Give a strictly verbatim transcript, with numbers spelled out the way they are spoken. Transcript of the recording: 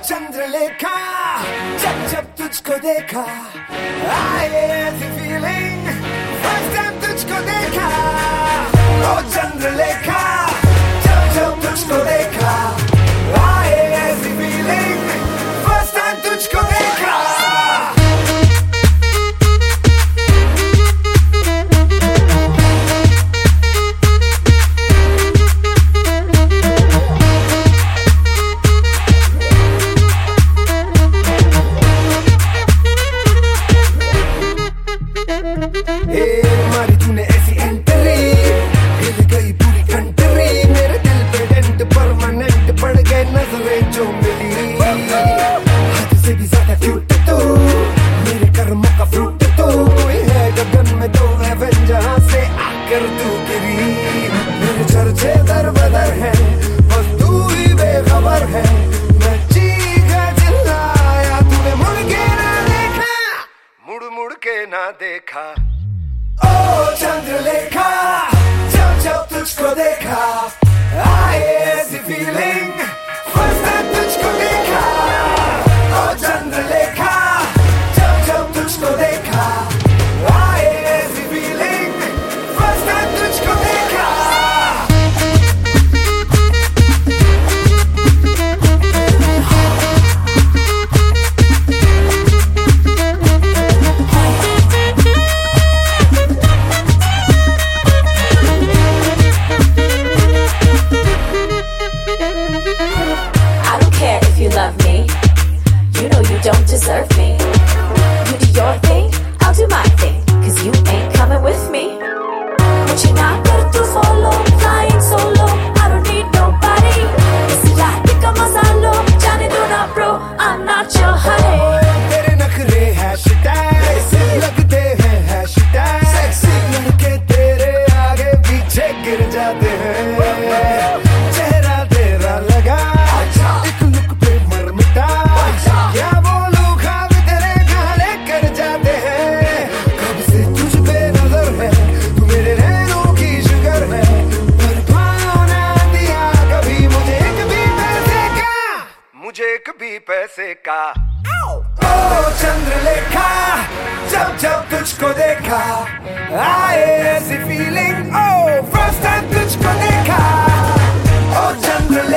चंद्रलेखा, जब जब तुझको देखा आए ऐसी फीलिंग, फर्स्ट टाइम तुझको देखा। ओ चंद्रलेखा, जब जब तुझको देखा आए ऐसी फीलिंग, फर्स्ट टाइम तुझको देखा। मारी तूने ऐसी एंट्री, हिल गई पूरी कंट्री, मेरे दिल पे डेंट परमानेंट पड़ गए नजरें जो मिली। हद से भी ज्यादा क्यूट तू, मेरे कर्मों का फ्रूट तू, कोई है गगन में तो हेवन जहां से आकर तू गिरी। मेरे चर्चे दर बदर है, बस तू ही बेखबर है, मैं चीखा चिल्लाया तूने मुड़ के ना देखा, मुड़ मुड़ के ना देखा। ओ चंद्रलेखा, जब जब तुझको देखा आए ऐसी फीलिंग, फर्स्ट टाइम तुझको देखा। ओ चंद्रलेखा, जब जब तुझको देखा आए ऐसी फीलिंग, फर्स्ट टाइम तुझको देखा। Love me, you know you don't deserve me. You do your thing, I'll do my thing, cause you ain't coming with me. But you're not good to follow, flying solo, I don't need nobody. It's like pick up masalo, Johnny do not bro, I'm not your honey. तेरे नखरे hashtag लगते हैं hashtag sexy, लड़के तेरे आगे पीछे गिर जाते हैं। चेहरा तेरा लगा एक लुक पे मर मिटा, क्या बोलूं ख्वाब तेरे गाले कर जाते हैं। कब से तुझ पे नजर है, तू मेरे नैनों की शुगर है, पर पाँव ना दिया कभी मुझे एक भी पैसे का, मुझे एक भी पैसे का। ओ चंद्रलेखा, जब जब तुझको देखा आए ऐसी फीलिंग, ओ फर्स्ट टाइम तुझको देखा। ओ चंद्रलेखा,